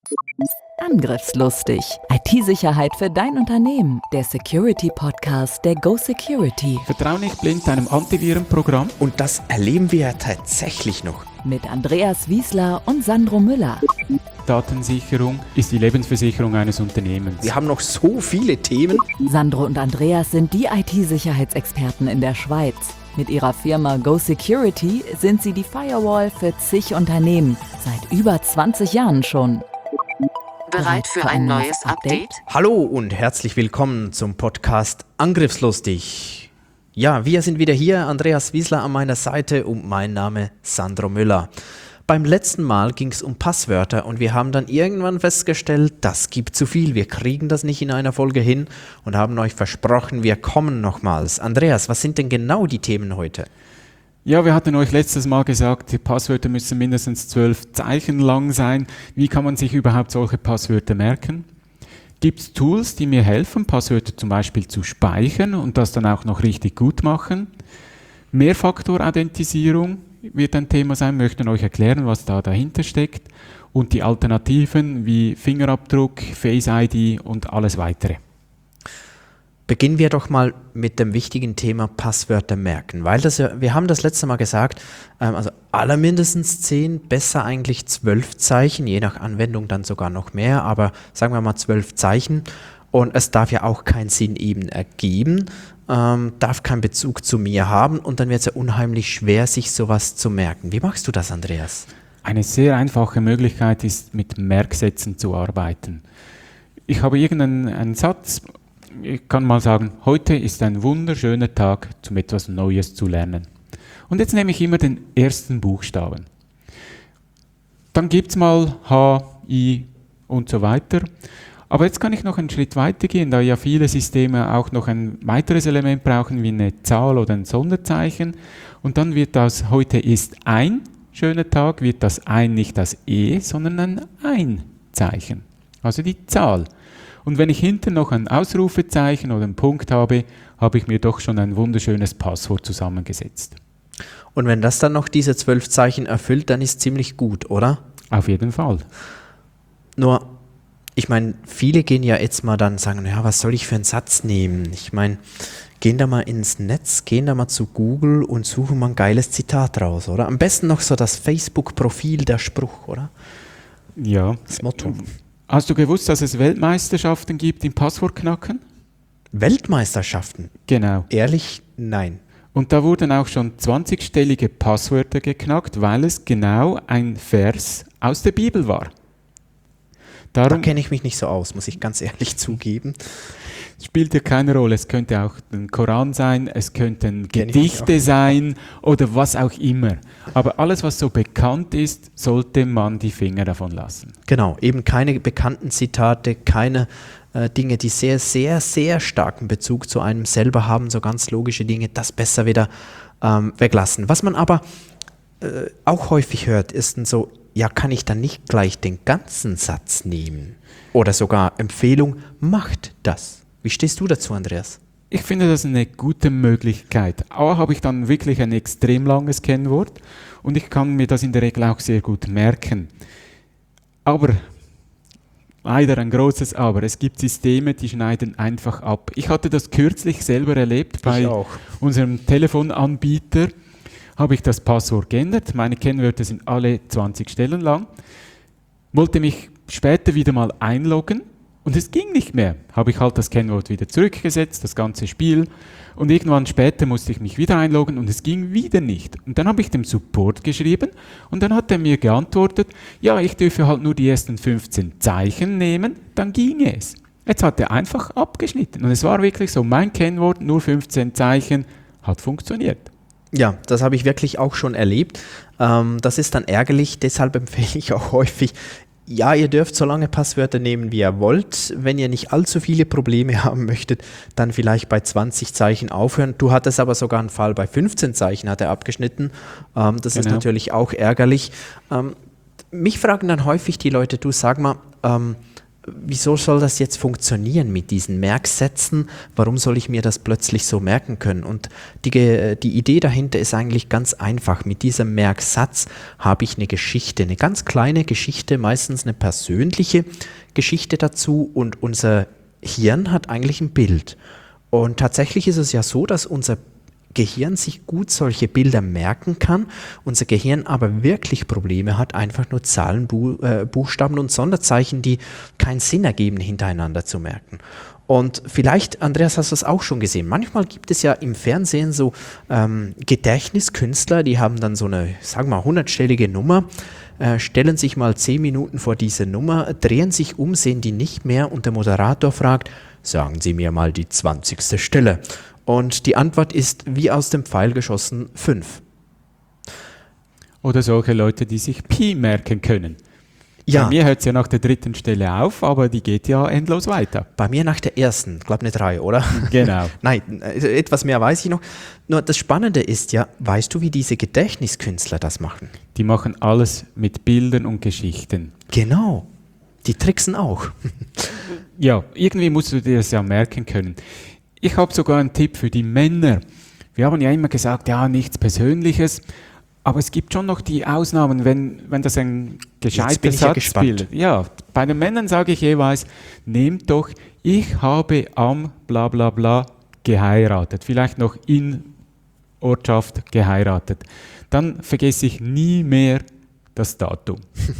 Angriffslustig. IT-Sicherheit für dein Unternehmen. Der Security-Podcast der Go Security. Vertrau nicht blind deinem Antivirenprogramm. Und das erleben wir ja tatsächlich noch. Mit Andreas Wiesler und Sandro Müller. Datensicherung ist die Lebensversicherung eines Unternehmens. Wir haben noch so viele Themen. Sandro und Andreas sind die IT-Sicherheitsexperten in der Schweiz. Mit ihrer Firma Go Security sind sie die Firewall für zig Unternehmen. Seit über 20 Jahren schon. Bereit für ein neues Update? Hallo und herzlich willkommen zum Podcast Angriffslustig. Ja, wir sind wieder hier, Andreas Wiesler an meiner Seite und mein Name Sandro Müller. Beim letzten Mal ging es um Passwörter und wir haben dann irgendwann festgestellt, das gibt zu viel, wir kriegen das nicht in einer Folge hin und haben euch versprochen, wir kommen nochmals. Andreas, was sind denn genau die Themen heute? Ja, wir hatten euch letztes Mal gesagt, die Passwörter müssen mindestens 12 Zeichen lang sein. Wie kann man sich überhaupt solche Passwörter merken? Gibt es Tools, die mir helfen, Passwörter zum Beispiel zu speichern und das dann auch noch richtig gut machen? Mehrfaktor-Authentisierung wird ein Thema sein, wir möchten euch erklären, was da dahinter steckt und die Alternativen wie Fingerabdruck, Face ID und alles weitere. Beginnen wir doch mal mit dem wichtigen Thema Passwörter merken, weil wir haben das letzte Mal gesagt, also aller mindestens 10, besser eigentlich 12 Zeichen, je nach Anwendung dann sogar noch mehr, aber sagen wir mal 12 Zeichen und es darf ja auch keinen Sinn eben ergeben, darf keinen Bezug zu mir haben und dann wird es ja unheimlich schwer, sich sowas zu merken. Wie machst du das, Andreas? Eine sehr einfache Möglichkeit ist, mit Merksätzen zu arbeiten. Ich habe irgendeinen Satz. Ich kann mal sagen, heute ist ein wunderschöner Tag, um etwas Neues zu lernen. Und jetzt nehme ich immer den ersten Buchstaben. Dann gibt es mal H, I und so weiter. Aber jetzt kann ich noch einen Schritt weiter gehen, da ja viele Systeme auch noch ein weiteres Element brauchen, wie eine Zahl oder ein Sonderzeichen. Und dann wird das, heute ist ein schöner Tag, wird das ein nicht das E, sondern ein Ein-Zeichen. Also die Zahl. Und wenn ich hinten noch ein Ausrufezeichen oder einen Punkt habe, habe ich mir doch schon ein wunderschönes Passwort zusammengesetzt. Und wenn das dann noch diese 12 Zeichen erfüllt, dann ist es ziemlich gut, oder? Auf jeden Fall. Nur, ich meine, viele gehen ja jetzt mal dann sagen, ja, was soll ich für einen Satz nehmen? Ich meine, gehen da mal ins Netz, gehen da mal zu Google und suchen mal ein geiles Zitat raus, oder? Am besten noch so das Facebook-Profil, der Spruch, oder? Ja. Das Motto. Hast du gewusst, dass es Weltmeisterschaften gibt im Passwortknacken? Weltmeisterschaften? Genau. Ehrlich? Nein. Und da wurden auch schon 20-stellige Passwörter geknackt, weil es genau ein Vers aus der Bibel war. Da kenne ich mich nicht so aus, muss ich ganz ehrlich zugeben. Spielt ja keine Rolle. Es könnte auch ein Koran sein, es könnten Gedichte sein oder was auch immer. Aber alles, was so bekannt ist, sollte man die Finger davon lassen. Genau, eben keine bekannten Zitate, keine Dinge, die sehr, sehr, sehr starken Bezug zu einem selber haben, so ganz logische Dinge, das besser wieder weglassen. Was man aber auch häufig hört, ist dann so, ja, kann ich dann nicht gleich den ganzen Satz nehmen? Oder sogar Empfehlung, macht das. Wie stehst du dazu, Andreas? Ich finde das eine gute Möglichkeit. A, habe ich dann wirklich ein extrem langes Kennwort und ich kann mir das in der Regel auch sehr gut merken. Aber, leider ein großes Aber, es gibt Systeme, die schneiden einfach ab. Ich hatte das kürzlich selber erlebt bei unserem Telefonanbieter. Habe ich das Passwort geändert, meine Kennwörter sind alle 20 Stellen lang, wollte mich später wieder mal einloggen und es ging nicht mehr. Habe ich halt das Kennwort wieder zurückgesetzt, das ganze Spiel und irgendwann später musste ich mich wieder einloggen und es ging wieder nicht. Und dann habe ich dem Support geschrieben und dann hat er mir geantwortet, ja, ich dürfe halt nur die ersten 15 Zeichen nehmen, dann ging es. Jetzt hat er einfach abgeschnitten und es war wirklich so, mein Kennwort, nur 15 Zeichen, hat funktioniert. Ja, das habe ich wirklich auch schon erlebt. Das ist dann ärgerlich, deshalb empfehle ich auch häufig, ja, ihr dürft so lange Passwörter nehmen, wie ihr wollt. Wenn ihr nicht allzu viele Probleme haben möchtet, dann vielleicht bei 20 Zeichen aufhören. Du hattest aber sogar einen Fall, bei 15 Zeichen hat er abgeschnitten. Das ist natürlich auch ärgerlich. Mich fragen dann häufig die Leute, du sag mal, wieso soll das jetzt funktionieren mit diesen Merksätzen? Warum soll ich mir das plötzlich so merken können? Und die Idee dahinter ist eigentlich ganz einfach. Mit diesem Merksatz habe ich eine Geschichte, eine ganz kleine Geschichte, meistens eine persönliche Geschichte dazu, und unser Hirn hat eigentlich ein Bild. Und tatsächlich ist es ja so, dass unser Gehirn sich gut solche Bilder merken kann, unser Gehirn aber wirklich Probleme hat, einfach nur Zahlen, Buchstaben und Sonderzeichen, die keinen Sinn ergeben, hintereinander zu merken. Und vielleicht, Andreas, hast du es auch schon gesehen, manchmal gibt es ja im Fernsehen so Gedächtniskünstler, die haben dann so eine, sagen wir mal, 100-stellige Nummer, stellen sich mal 10 Minuten vor diese Nummer, drehen sich um, sehen die nicht mehr, und der Moderator fragt: Sagen Sie mir mal die 20. Stelle. Und die Antwort ist wie aus dem Pfeil geschossen 5. Oder solche Leute, die sich Pi merken können. Ja. Bei mir hört es ja nach der 3. Stelle auf, aber die geht ja endlos weiter. Bei mir nach der 1., glaube eine 3, oder? Genau. Nein, etwas mehr weiß ich noch. Nur das Spannende ist ja, weißt du, wie diese Gedächtniskünstler das machen? Die machen alles mit Bildern und Geschichten. Genau, die tricksen auch. Ja, irgendwie musst du dir das ja merken können. Ich habe sogar einen Tipp für die Männer. Wir haben ja immer gesagt, ja, nichts Persönliches, aber es gibt schon noch die Ausnahmen, wenn das ein gescheiter Satz bildet. Ja, bei den Männern sage ich jeweils, nehmt doch, ich habe am bla bla bla geheiratet, vielleicht noch in Ortschaft geheiratet. Dann vergesse ich nie mehr das Datum.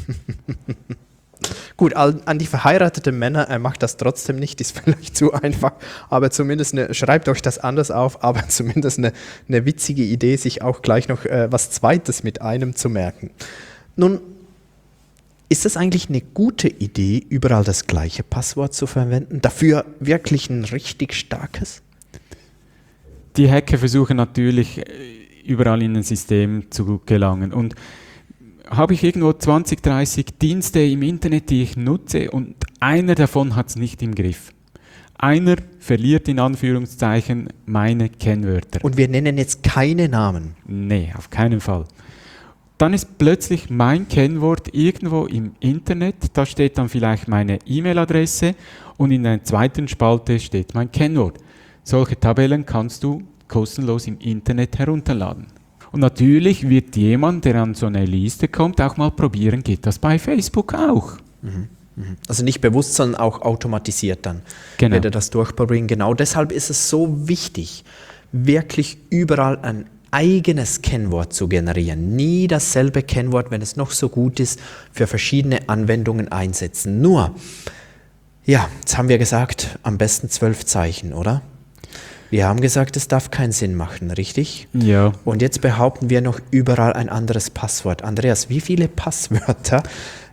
Gut, an die verheirateten Männer, macht das trotzdem nicht, ist vielleicht zu einfach, aber zumindest schreibt euch das anders auf, aber zumindest eine witzige Idee, sich auch gleich noch was Zweites mit einem zu merken. Nun, ist es eigentlich eine gute Idee, überall das gleiche Passwort zu verwenden? Dafür wirklich ein richtig starkes? Die Hacker versuchen natürlich, überall in ein System zu gelangen, und habe ich irgendwo 20, 30 Dienste im Internet, die ich nutze, und einer davon hat es nicht im Griff. Einer verliert in Anführungszeichen meine Kennwörter. Und wir nennen jetzt keine Namen. Nee, auf keinen Fall. Dann ist plötzlich mein Kennwort irgendwo im Internet, da steht dann vielleicht meine E-Mail-Adresse, und in der zweiten Spalte steht mein Kennwort. Solche Tabellen kannst du kostenlos im Internet herunterladen. Und natürlich wird jemand, der an so eine Liste kommt, auch mal probieren, geht das bei Facebook auch. Also nicht bewusst, sondern auch automatisiert dann. Genau. Wird er das durchprobieren. Genau deshalb ist es so wichtig, wirklich überall ein eigenes Kennwort zu generieren. Nie dasselbe Kennwort, wenn es noch so gut ist, für verschiedene Anwendungen einsetzen. Nur, ja, jetzt haben wir gesagt, am besten 12 Zeichen, oder? Wir haben gesagt, es darf keinen Sinn machen, richtig? Ja. Und jetzt behaupten wir noch überall ein anderes Passwort. Andreas, wie viele Passwörter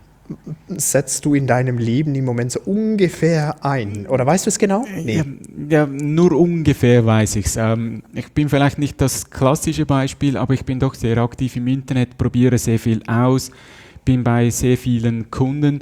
setzt du in deinem Leben im Moment so ungefähr ein? Oder weißt du es genau? Nee. Ja, nur ungefähr weiß ich es. Ich bin vielleicht nicht das klassische Beispiel, aber ich bin doch sehr aktiv im Internet, probiere sehr viel aus, bin bei sehr vielen Kunden.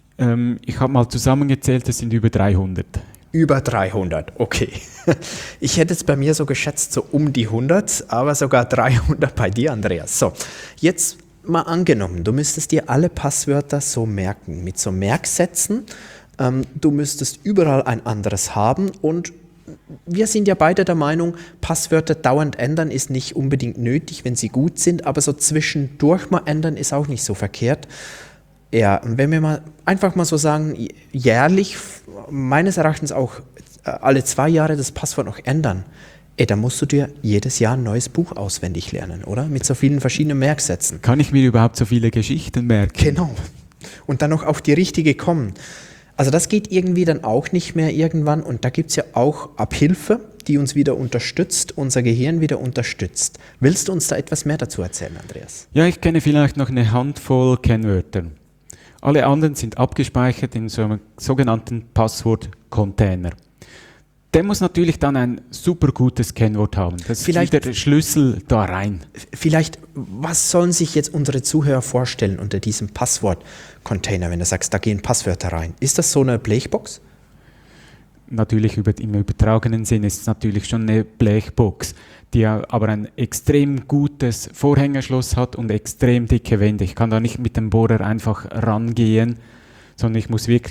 Ich habe mal zusammengezählt, es sind über 300. Über 300, okay. Ich hätte es bei mir so geschätzt, so um die 100, aber sogar 300 bei dir, Andreas. So, jetzt mal angenommen, du müsstest dir alle Passwörter so merken, mit so Merksätzen. Du müsstest überall ein anderes haben, und wir sind ja beide der Meinung, Passwörter dauernd ändern ist nicht unbedingt nötig, wenn sie gut sind, aber so zwischendurch mal ändern ist auch nicht so verkehrt. Ja, wenn wir mal einfach mal so sagen, jährlich, meines Erachtens auch alle 2 Jahre das Passwort noch ändern, dann musst du dir jedes Jahr ein neues Buch auswendig lernen, oder? Mit so vielen verschiedenen Merksätzen. Kann ich mir überhaupt so viele Geschichten merken? Genau. Und dann noch auf die richtige kommen. Also das geht irgendwie dann auch nicht mehr irgendwann, und da gibt es ja auch Abhilfe, die uns wieder unterstützt, unser Gehirn wieder unterstützt. Willst du uns da etwas mehr dazu erzählen, Andreas? Ja, ich kenne vielleicht noch eine Handvoll Kennwörter. Alle anderen sind abgespeichert in so einem sogenannten Passwort-Container. Der muss natürlich dann ein super gutes Kennwort haben. Das ist wieder der Schlüssel da rein. Vielleicht, was sollen sich jetzt unsere Zuhörer vorstellen unter diesem Passwort-Container, wenn du sagst, da gehen Passwörter rein? Ist das so eine Blechbox? Natürlich im übertragenen Sinn ist es natürlich schon eine Blechbox, die aber ein extrem gutes Vorhängerschloss hat und extrem dicke Wände. Ich kann da nicht mit dem Bohrer einfach rangehen, sondern ich muss wirklich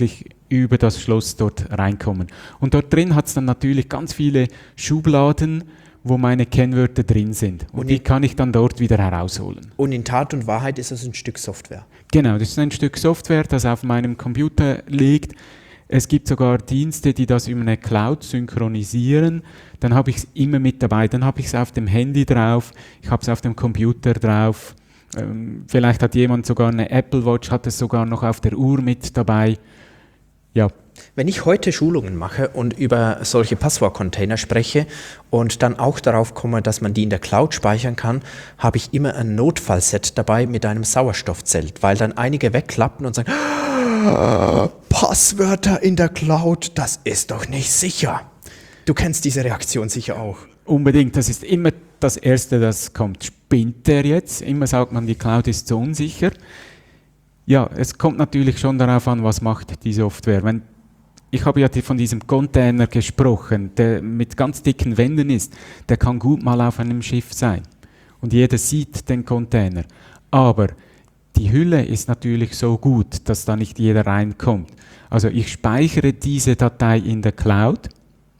über das Schloss dort reinkommen. Und dort drin hat es dann natürlich ganz viele Schubladen, wo meine Kennwörter drin sind. Und die kann ich dann dort wieder herausholen. Und in Tat und Wahrheit ist es ein Stück Software. Genau, das ist ein Stück Software, das auf meinem Computer liegt. Es gibt sogar Dienste, die das über eine Cloud synchronisieren. Dann habe ich es immer mit dabei. Dann habe ich es auf dem Handy drauf, ich habe es auf dem Computer drauf. Vielleicht hat jemand sogar eine Apple Watch, hat es sogar noch auf der Uhr mit dabei. Ja. Wenn ich heute Schulungen mache und über solche Passwortcontainer spreche und dann auch darauf komme, dass man die in der Cloud speichern kann, habe ich immer ein Notfallset dabei mit einem Sauerstoffzelt, weil dann einige wegklappen und sagen, Passwörter in der Cloud, das ist doch nicht sicher. Du kennst diese Reaktion sicher auch. Unbedingt, das ist immer das Erste, das kommt. Spinnt der jetzt? Immer sagt man, die Cloud ist so unsicher. Ja, es kommt natürlich schon darauf an, was macht die Software. Ich habe ja von diesem Container gesprochen, der mit ganz dicken Wänden ist. Der kann gut mal auf einem Schiff sein. Und jeder sieht den Container. Aber die Hülle ist natürlich so gut, dass da nicht jeder reinkommt. Also ich speichere diese Datei in der Cloud.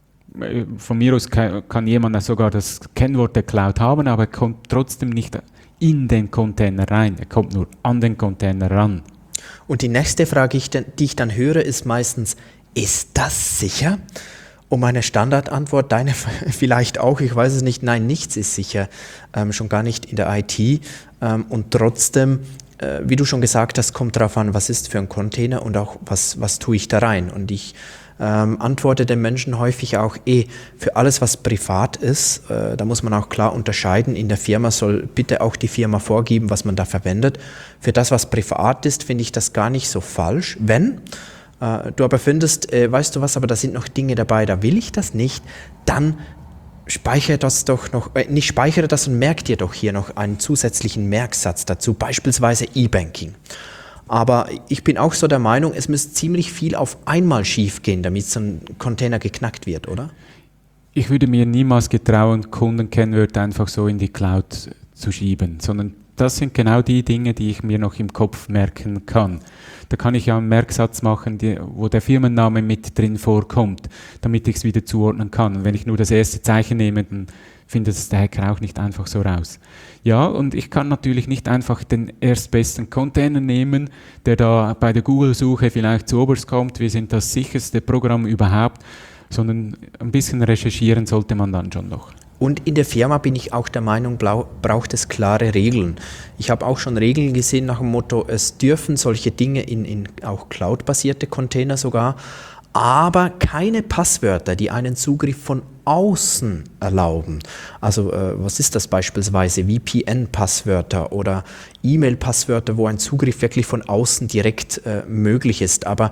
Von mir aus kann jemand sogar das Kennwort der Cloud haben, aber er kommt trotzdem nicht in den Container rein. Er kommt nur an den Container ran. Und die nächste Frage, die ich dann höre, ist meistens, ist das sicher? Und meine Standardantwort, deine vielleicht auch, ich weiß es nicht, nein, nichts ist sicher, schon gar nicht in der IT. Und trotzdem, wie du schon gesagt hast, kommt darauf an, was ist für ein Container und auch was tue ich da rein. Und ich antworte den Menschen häufig auch, für alles, was privat ist, da muss man auch klar unterscheiden. In der Firma soll bitte auch die Firma vorgeben, was man da verwendet. Für das, was privat ist, finde ich das gar nicht so falsch. Wenn du aber findest, weißt du was, aber da sind noch Dinge dabei, da will ich das nicht, dann speichere das doch noch, nicht speichere das und merk dir doch hier noch einen zusätzlichen Merksatz dazu, beispielsweise E-Banking. Aber ich bin auch so der Meinung, es müsste ziemlich viel auf einmal schief gehen, damit so ein Container geknackt wird, oder? Ich würde mir niemals getrauen, Kundenkennwörter einfach so in die Cloud zu schieben, sondern das sind genau die Dinge, die ich mir noch im Kopf merken kann. Da kann ich ja einen Merksatz machen, wo der Firmenname mit drin vorkommt, damit ich es wieder zuordnen kann. Und wenn ich nur das erste Zeichen nehme, dann findet es der Hacker auch nicht einfach so raus. Ja, und ich kann natürlich nicht einfach den erstbesten Container nehmen, der da bei der Google-Suche vielleicht zuoberst kommt, wir sind das sicherste Programm überhaupt, sondern ein bisschen recherchieren sollte man dann schon noch. Und in der Firma bin ich auch der Meinung, braucht es klare Regeln. Ich habe auch schon Regeln gesehen nach dem Motto, es dürfen solche Dinge in auch Cloud-basierte Container sogar, aber keine Passwörter, die einen Zugriff von außen erlauben. Also was ist das beispielsweise? VPN-Passwörter oder E-Mail-Passwörter, wo ein Zugriff wirklich von außen direkt möglich ist. Aber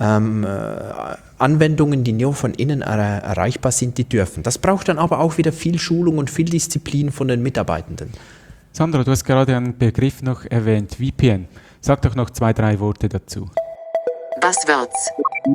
Anwendungen, die nur von innen erreichbar sind, die dürfen. Das braucht dann aber auch wieder viel Schulung und viel Disziplin von den Mitarbeitenden. Sandra, du hast gerade einen Begriff noch erwähnt, VPN. Sag doch noch 2, 3 Worte dazu. Buzzwords.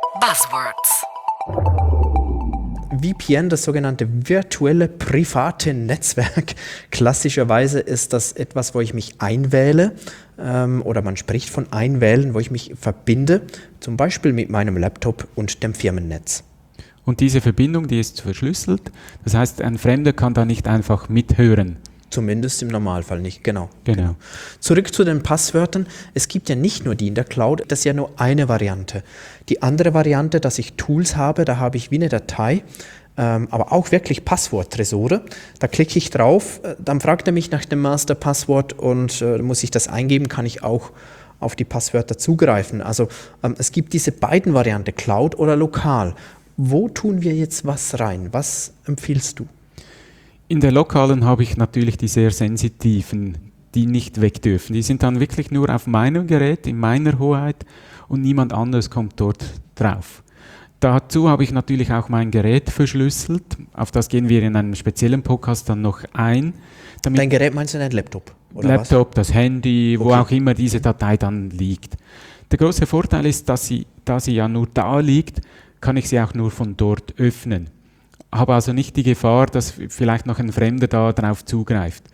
VPN, das sogenannte virtuelle private Netzwerk. Klassischerweise ist das etwas, wo ich mich einwähle oder man spricht von Einwählen, wo ich mich verbinde, zum Beispiel mit meinem Laptop und dem Firmennetz. Und diese Verbindung, die ist verschlüsselt, das heißt, ein Fremder kann da nicht einfach mithören. Zumindest im Normalfall nicht, genau. Genau. Zurück zu den Passwörtern. Es gibt ja nicht nur die in der Cloud, das ist ja nur eine Variante. Die andere Variante, dass ich Tools habe, da habe ich wie eine Datei, aber auch wirklich Passworttresore. Da klicke ich drauf, dann fragt er mich nach dem Masterpasswort und muss ich das eingeben, kann ich auch auf die Passwörter zugreifen. Also es gibt diese beiden Varianten, Cloud oder lokal. Wo tun wir jetzt was rein? Was empfiehlst du? In der lokalen habe ich natürlich die sehr sensitiven, die nicht weg dürfen. Die sind dann wirklich nur auf meinem Gerät, in meiner Hoheit und niemand anderes kommt dort drauf. Dazu habe ich natürlich auch mein Gerät verschlüsselt. Auf das gehen wir in einem speziellen Podcast dann noch ein. Dein Gerät meinst du dein Laptop? Oder Laptop, was? Das Handy, wo auch immer diese Datei dann liegt. Der große Vorteil ist, da sie ja nur da liegt, kann ich sie auch nur von dort öffnen. Habe also nicht die Gefahr, dass vielleicht noch ein Fremder da drauf zugreift.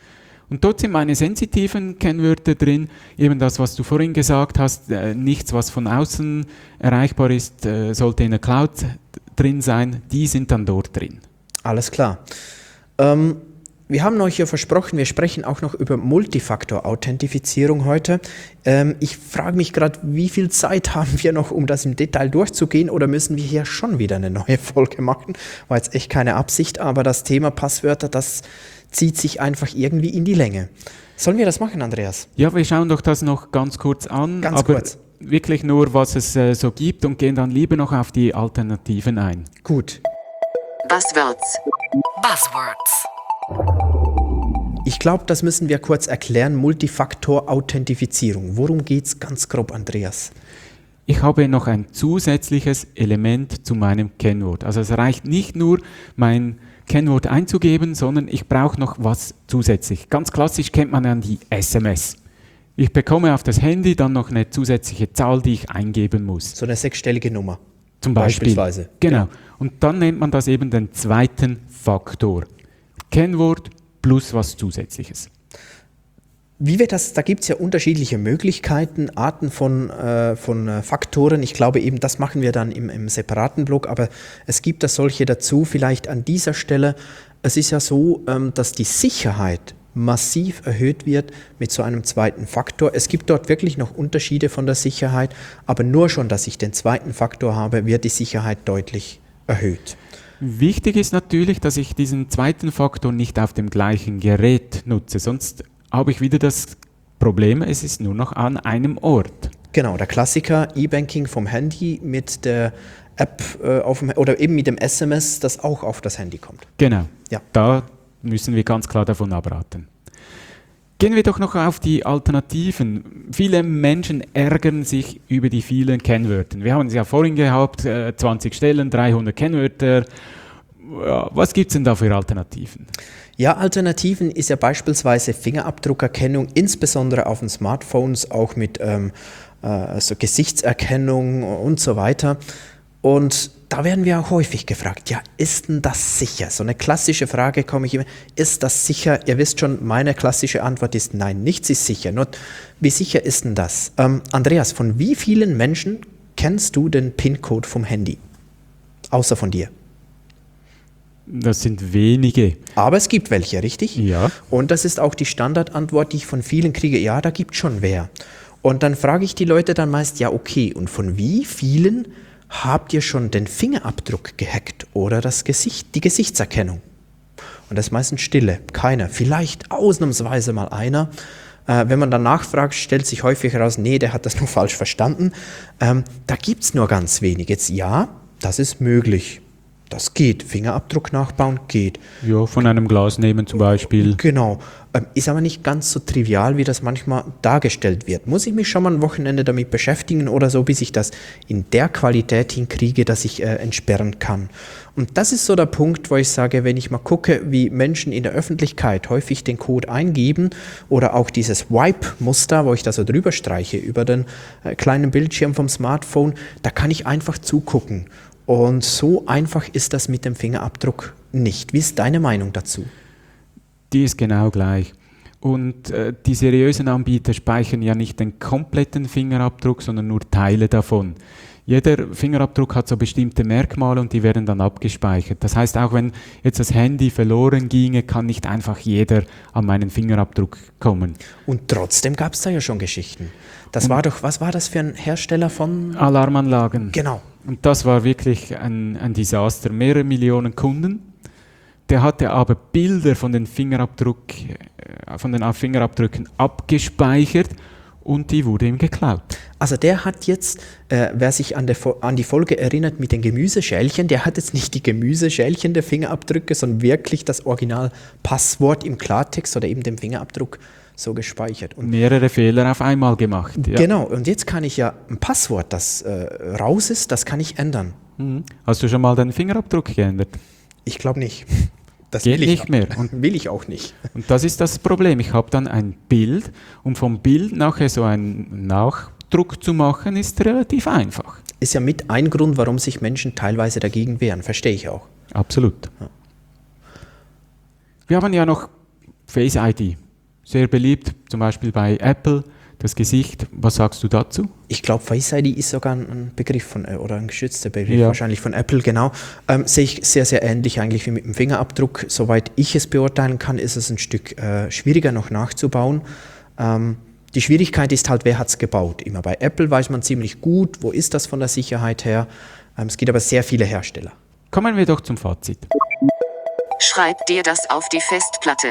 Und dort sind meine sensitiven Kennwörter drin, eben das, was du vorhin gesagt hast, nichts, was von außen erreichbar ist, sollte in der Cloud drin sein, die sind dann dort drin. Alles klar. Wir haben euch ja versprochen, wir sprechen auch noch über Multifaktor-Authentifizierung heute. Ich frage mich gerade, wie viel Zeit haben wir noch, um das im Detail durchzugehen, oder müssen wir hier schon wieder eine neue Folge machen? War jetzt echt keine Absicht, aber das Thema Passwörter, das zieht sich einfach irgendwie in die Länge. Sollen wir das machen, Andreas? Ja, wir schauen doch das noch ganz kurz an, Ganz aber kurz. wirklich nur, was es so gibt und gehen dann lieber noch auf die Alternativen ein. Gut. Buzzwords. Ich glaube, das müssen wir kurz erklären. Multifaktor-Authentifizierung. Worum geht es ganz grob, Andreas? Ich habe noch ein zusätzliches Element zu meinem Kennwort. Also es reicht nicht nur, mein Kennwort einzugeben, sondern ich brauche noch was zusätzlich. Ganz klassisch kennt man dann die SMS. Ich bekomme auf das Handy dann noch eine zusätzliche Zahl, die ich eingeben muss. So eine 6-stellige Nummer. Zum Beispiel. Beispielsweise. Genau. Ja. Und dann nennt man das eben den zweiten Faktor. Kennwort plus was Zusätzliches. Wie wird das, da gibt es ja unterschiedliche Möglichkeiten, Arten von Faktoren. Ich glaube eben, das machen wir dann im separaten Blog, aber es gibt da solche dazu. Vielleicht an dieser Stelle, es ist ja so, dass die Sicherheit massiv erhöht wird mit so einem zweiten Faktor. Es gibt dort wirklich noch Unterschiede von der Sicherheit, aber nur schon, dass ich den zweiten Faktor habe, wird die Sicherheit deutlich erhöht. Wichtig ist natürlich, dass ich diesen zweiten Faktor nicht auf dem gleichen Gerät nutze, sonst habe ich wieder das Problem, es ist nur noch an einem Ort. Genau, der Klassiker E-Banking vom Handy mit der App oder eben mit dem SMS, das auch auf das Handy kommt. Genau, Ja. da müssen wir ganz klar davon abraten. Gehen wir doch noch auf die Alternativen. Viele Menschen ärgern sich über die vielen Kennwörter. Wir haben es ja vorhin gehabt, 20 Stellen, 300 Kennwörter. Ja, was gibt es denn da für Alternativen? Ja, Alternativen ist ja beispielsweise Fingerabdruckerkennung, insbesondere auf den Smartphones, auch mit so Gesichtserkennung und so weiter. Und da werden wir auch häufig gefragt, ja, ist denn das sicher? So eine klassische Frage komme ich immer, ist das sicher? Ihr wisst schon, meine klassische Antwort ist nein, nichts ist sicher. Nur, wie sicher ist denn das? Andreas, von wie vielen Menschen kennst du den PIN-Code vom Handy? Außer von dir. Das sind wenige. Aber es gibt welche, richtig? Ja. Und das ist auch die Standardantwort, die ich von vielen kriege. Ja, da gibt es schon wer. Und dann frage ich die Leute dann meist, ja okay, und von wie vielen habt ihr schon den Fingerabdruck gehackt oder das Gesicht, die Gesichtserkennung? Und das ist meistens Stille, keiner. Vielleicht ausnahmsweise mal einer. Wenn man dann nachfragt, stellt sich häufig heraus, nee, der hat das nur falsch verstanden. Da gibt es nur ganz wenig. Jetzt ja, das ist möglich. Das geht. Fingerabdruck nachbauen geht. Ja, von einem Glas nehmen zum Beispiel. Genau. Ist aber nicht ganz so trivial, wie das manchmal dargestellt wird. Muss ich mich schon mal ein Wochenende damit beschäftigen oder so, bis ich das in der Qualität hinkriege, dass ich entsperren kann. Und das ist so der Punkt, wo ich sage, wenn ich mal gucke, wie Menschen in der Öffentlichkeit häufig den Code eingeben oder auch dieses Wipe-Muster, wo ich da so drüber streiche über den kleinen Bildschirm vom Smartphone, da kann ich einfach zugucken. Und so einfach ist das mit dem Fingerabdruck nicht. Wie ist deine Meinung dazu? Die ist genau gleich. Und die seriösen Anbieter speichern ja nicht den kompletten Fingerabdruck, sondern nur Teile davon. Jeder Fingerabdruck hat so bestimmte Merkmale und die werden dann abgespeichert. Das heißt, auch wenn jetzt das Handy verloren ginge, kann nicht einfach jeder an meinen Fingerabdruck kommen. Und trotzdem gab es da ja schon Geschichten. Das war doch, was war das für ein Hersteller von? Alarmanlagen. Genau. Und das war wirklich ein Desaster. Mehrere Millionen Kunden. Der hatte aber Bilder von den Fingerabdrücken abgespeichert und die wurde ihm geklaut. Also der hat jetzt, wer sich an die Folge erinnert mit den Gemüseschälchen, der hat jetzt nicht die Gemüseschälchen der Fingerabdrücke, sondern wirklich das Originalpasswort im Klartext oder eben dem Fingerabdruck so gespeichert. Und mehrere Fehler auf einmal gemacht. Ja. Genau, und jetzt kann ich ja ein Passwort, das raus ist, das kann ich ändern. Hast du schon mal deinen Fingerabdruck geändert? Ich glaube nicht. Das Geht will ich nicht mehr. Und will ich auch nicht. Und das ist das Problem. Ich habe dann ein Bild und vom Bild nachher so einen Nachdruck zu machen, ist relativ einfach. Ist ja mit ein Grund, warum sich Menschen teilweise dagegen wehren. Verstehe ich auch. Absolut. Ja. Wir haben ja noch Face ID. sehr beliebt, zum Beispiel bei Apple, das Gesicht. Was sagst du dazu? Ich glaube, Face ID ist sogar ein Begriff oder ein geschützter Begriff, Ja. wahrscheinlich von Apple, genau. Sehe ich sehr, sehr ähnlich eigentlich wie mit dem Fingerabdruck. Soweit ich es beurteilen kann, ist es ein Stück schwieriger noch nachzubauen. Die Schwierigkeit ist halt, wer hat es gebaut? Immer bei Apple weiß man ziemlich gut, wo ist das von der Sicherheit her. Es gibt aber sehr viele Hersteller. Kommen wir doch zum Fazit. Schreib dir das auf die Festplatte.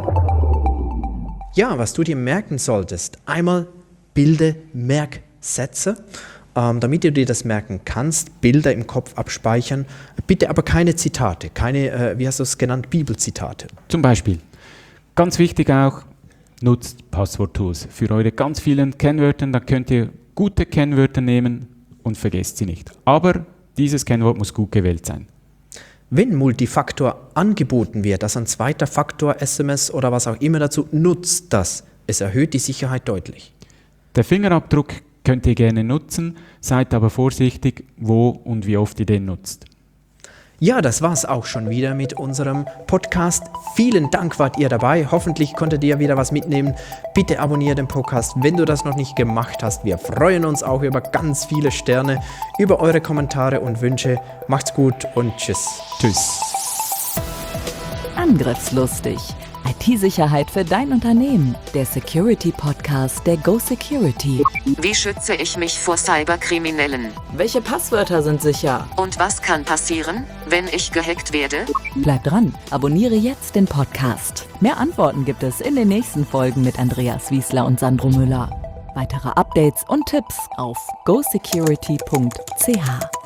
Ja, was du dir merken solltest, einmal bilde Merksätze, damit du dir das merken kannst, Bilder im Kopf abspeichern, bitte aber keine Zitate, keine, wie hast du es genannt, Bibelzitate. Zum Beispiel, ganz wichtig auch, nutzt Passworttools für eure ganz vielen Kennwörter. Da könnt ihr gute Kennwörter nehmen und vergesst sie nicht. Aber dieses Kennwort muss gut gewählt sein. Wenn Multifaktor angeboten wird, also ein zweiter Faktor, SMS oder was auch immer dazu, nutzt das. Es erhöht die Sicherheit deutlich. Der Fingerabdruck könnt ihr gerne nutzen, seid aber vorsichtig, wo und wie oft ihr den nutzt. Ja, das war's auch schon wieder mit unserem Podcast. Vielen Dank, wart ihr dabei. Hoffentlich konntet ihr wieder was mitnehmen. Bitte abonniert den Podcast, wenn du das noch nicht gemacht hast. Wir freuen uns auch über ganz viele Sterne, über eure Kommentare und Wünsche. Macht's gut und tschüss. Tschüss. Angriffslustig. IT-Sicherheit für dein Unternehmen. Der Security-Podcast der Go Security. Wie schütze ich mich vor Cyberkriminellen? Welche Passwörter sind sicher? Und was kann passieren, wenn ich gehackt werde? Bleib dran, abonniere jetzt den Podcast. Mehr Antworten gibt es in den nächsten Folgen mit Andreas Wiesler und Sandro Müller. Weitere Updates und Tipps auf gosecurity.ch.